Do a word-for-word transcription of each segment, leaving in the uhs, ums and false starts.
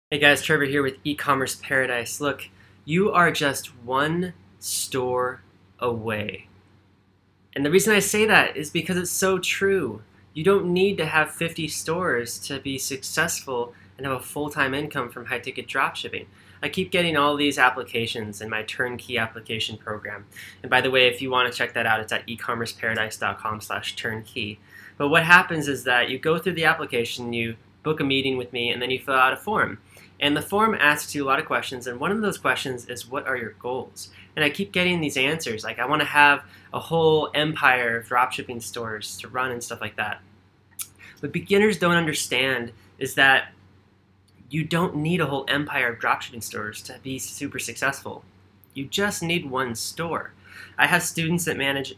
Hey guys, Trevor here with E-commerce Paradise. Look, you are just one store away. And the reason I say that is because it's so true. You don't need to have fifty stores to be successful and have a full-time income from high-ticket dropshipping. I keep getting all these applications in my turnkey application program. And by the way, if you want to check that out, it's at ecommerceparadise dot com slash turnkey. But what happens is that you go through the application, you book a meeting with me, and then you fill out a form. And the form asks you a lot of questions, and one of those questions is, what are your goals? And I keep getting these answers, like I want to have a whole empire of dropshipping stores to run and stuff like that. What beginners don't understand is that you don't need a whole empire of dropshipping stores to be super successful. You just need one store. I have students that manage,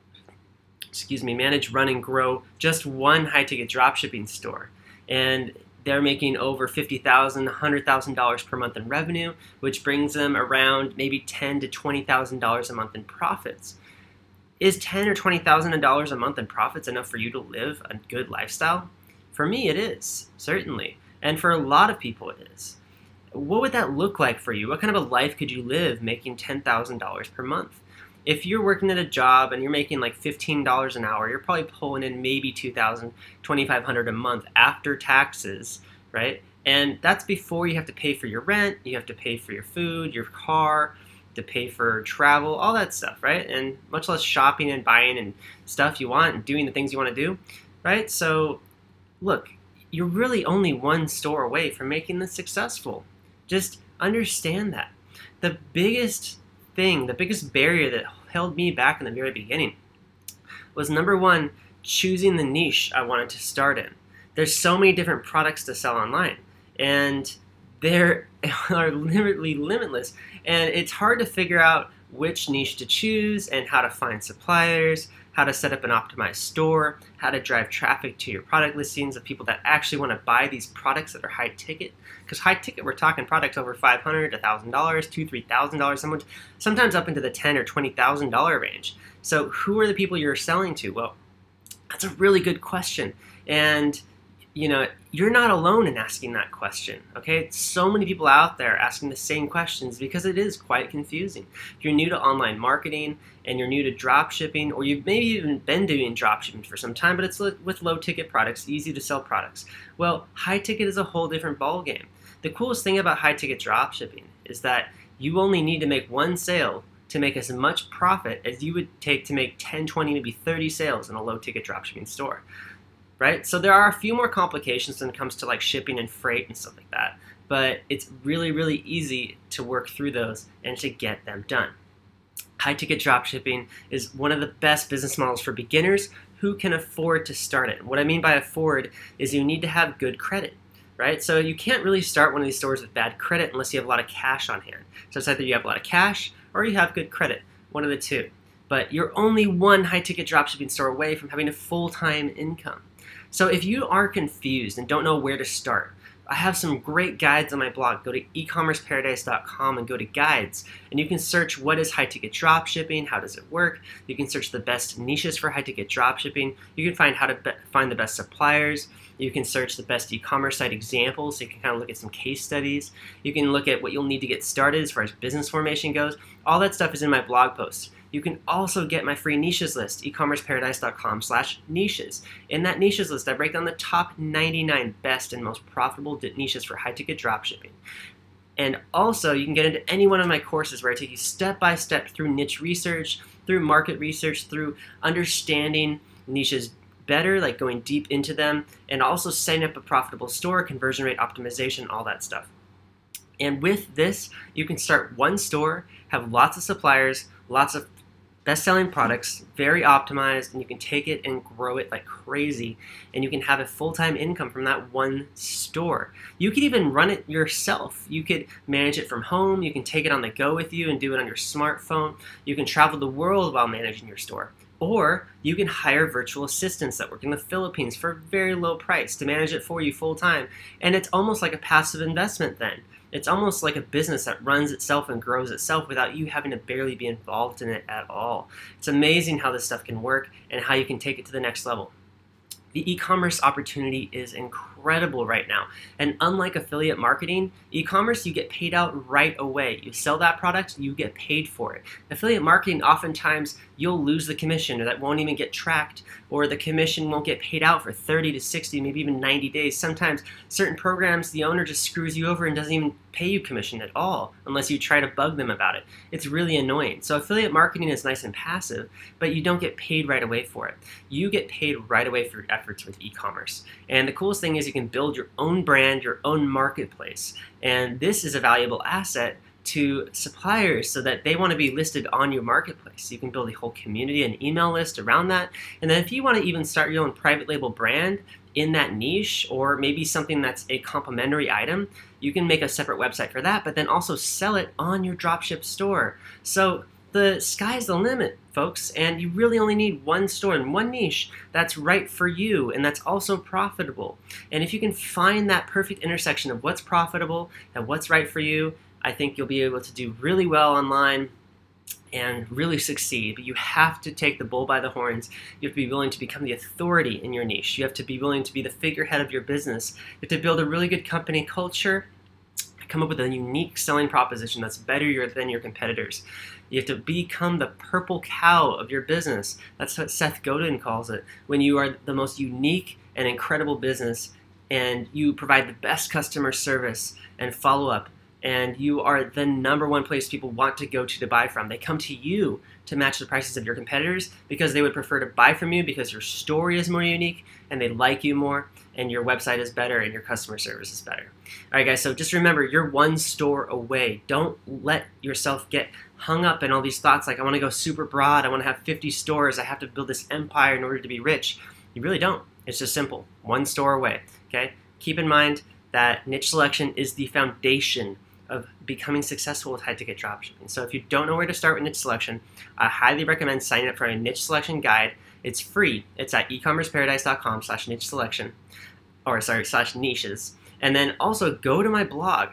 excuse me, manage, run, and grow just one high-ticket dropshipping store. And they're making over fifty thousand dollars, one hundred thousand dollars per month in revenue, which brings them around maybe ten thousand to twenty thousand dollars a month in profits. Is ten thousand or twenty thousand dollars a month in profits enough for you to live a good lifestyle? For me, it is, certainly. And for a lot of people, it is. What would that look like for you? What kind of a life could you live making ten thousand dollars per month? If you're working at a job and you're making like fifteen dollars an hour, you're probably pulling in maybe two thousand dollars, twenty-five hundred dollars a month after taxes, right? And that's before you have to pay for your rent, you have to pay for your food, your car, to pay for travel, all that stuff, right? And much less shopping and buying and stuff you want and doing the things you want to do, right? So look, you're really only one store away from making this successful. Just understand that. The biggest thing, the biggest barrier that held me back in the very beginning was, number one, choosing the niche I wanted to start in. There's so many different products to sell online, and they are literally limitless, and it's hard to figure out which niche to choose and how to find suppliers, how to set up an optimized store, how to drive traffic to your product listings of people that actually want to buy these products that are high ticket. Because high ticket, we're talking products over five hundred dollars, one thousand dollars, two thousand dollars, three thousand dollars, sometimes up into the ten thousand dollars or twenty thousand dollars range. So who are the people you're selling to? Well, that's a really good question. And you know, you're not alone in asking that question, okay? So many people out there asking the same questions because it is quite confusing. If you're new to online marketing and you're new to drop shipping, or you've maybe even been doing drop shipping for some time, but it's with low ticket products, easy to sell products. Well, high ticket is a whole different ballgame. The coolest thing about high ticket drop shipping is that you only need to make one sale to make as much profit as you would take to make ten, twenty, maybe thirty sales in a low ticket drop shipping store. Right? So there are a few more complications when it comes to like shipping and freight and stuff like that, but it's really, really easy to work through those and to get them done. High ticket dropshipping is one of the best business models for beginners who can afford to start it. What I mean by afford is you need to have good credit, right? So you can't really start one of these stores with bad credit unless you have a lot of cash on hand. So it's either you have a lot of cash or you have good credit, one of the two. But you're only one high ticket dropshipping store away from having a full-time income. So if you are confused and don't know where to start, I have some great guides on my blog. Go to ecommerce paradise dot com and go to guides, and you can search what is high-ticket dropshipping, how does it work. You can search the best niches for high-ticket dropshipping. You can find how to be find the best suppliers. You can search the best e-commerce site examples, so you can kind of look at some case studies. You can look at what you'll need to get started as far as business formation goes. All that stuff is in my blog post. You can also get my free niches list, ecommerce paradise dot com slash niches. In that niches list, I break down the top ninety-nine best and most profitable niches for high-ticket dropshipping. And also, you can get into any one of my courses where I take you step-by-step through niche research, through market research, through understanding niches better, like going deep into them, and also setting up a profitable store, conversion rate optimization, all that stuff. And with this, you can start one store, have lots of suppliers, lots of best-selling products, very optimized, and you can take it and grow it like crazy, and you can have a full-time income from that one store. You could even run it yourself. You could manage it from home. You can take it on the go with you and do it on your smartphone. You can travel the world while managing your store. Or you can hire virtual assistants that work in the Philippines for a very low price to manage it for you full-time, and it's almost like a passive investment then. It's almost like a business that runs itself and grows itself without you having to barely be involved in it at all. It's amazing how this stuff can work and how you can take it to the next level. The e-commerce opportunity is incredible. incredible right now. And unlike affiliate marketing, e-commerce, you get paid out right away. You sell that product, you get paid for it. Affiliate marketing, oftentimes you'll lose the commission, or that won't even get tracked, or the commission won't get paid out for thirty to sixty, maybe even ninety days. Sometimes certain programs, the owner just screws you over and doesn't even pay you commission at all unless you try to bug them about it. It's really annoying. So affiliate marketing is nice and passive, but you don't get paid right away for it. You get paid right away for your efforts with e-commerce. And the coolest thing is you can build your own brand, your own marketplace. And this is a valuable asset to suppliers so that they want to be listed on your marketplace. You can build a whole community and email list around that. And then if you want to even start your own private label brand in that niche, or maybe something that's a complementary item, you can make a separate website for that, but then also sell it on your dropship store. So the sky's the limit, folks, and you really only need one store and one niche that's right for you and that's also profitable. And if you can find that perfect intersection of what's profitable and what's right for you, I think you'll be able to do really well online and really succeed. But you have to take the bull by the horns. You have to be willing to become the authority in your niche. You have to be willing to be the figurehead of your business. You have to build a really good company culture, come up with a unique selling proposition that's better than your competitors. You have to become the purple cow of your business. That's what Seth Godin calls it. When you are the most unique and incredible business, and you provide the best customer service and follow-up, and you are the number one place people want to go to to buy from. They come to you to match the prices of your competitors because they would prefer to buy from you because your story is more unique and they like you more and your website is better and your customer service is better. All right, guys, so just remember, you're one store away. Don't let yourself get hung up in all these thoughts like, I want to go super broad, I want to have fifty stores, I have to build this empire in order to be rich. You really don't. It's just simple. One store away, okay? Keep in mind that niche selection is the foundation of becoming successful with high-ticket dropshipping. So if you don't know where to start with niche selection, I highly recommend signing up for a niche selection guide. It's free. It's at ecommerceparadise.com slash niche selection, or sorry, slash niches. And then also go to my blog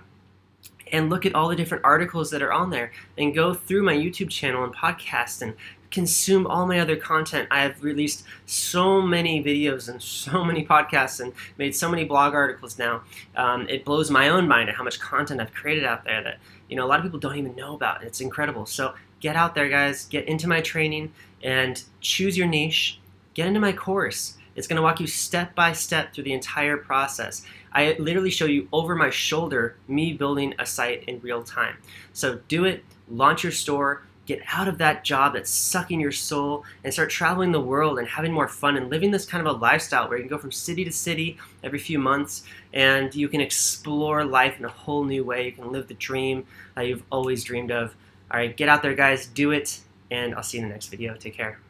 and look at all the different articles that are on there, and go through my YouTube channel and podcast and consume all my other content. I have released so many videos and so many podcasts and made so many blog articles now. Um, it blows my own mind at how much content I've created out there that, you know, a lot of people don't even know about. It's incredible. So get out there, guys. Get into my training and choose your niche. Get into my course. It's going to walk you step by step through the entire process. I literally show you over my shoulder me building a site in real time. So do it. Launch your store. Get out of that job that's sucking your soul and start traveling the world and having more fun and living this kind of a lifestyle where you can go from city to city every few months and you can explore life in a whole new way. You can live the dream that you've always dreamed of. All right, get out there, guys. Do it, and I'll see you in the next video. Take care.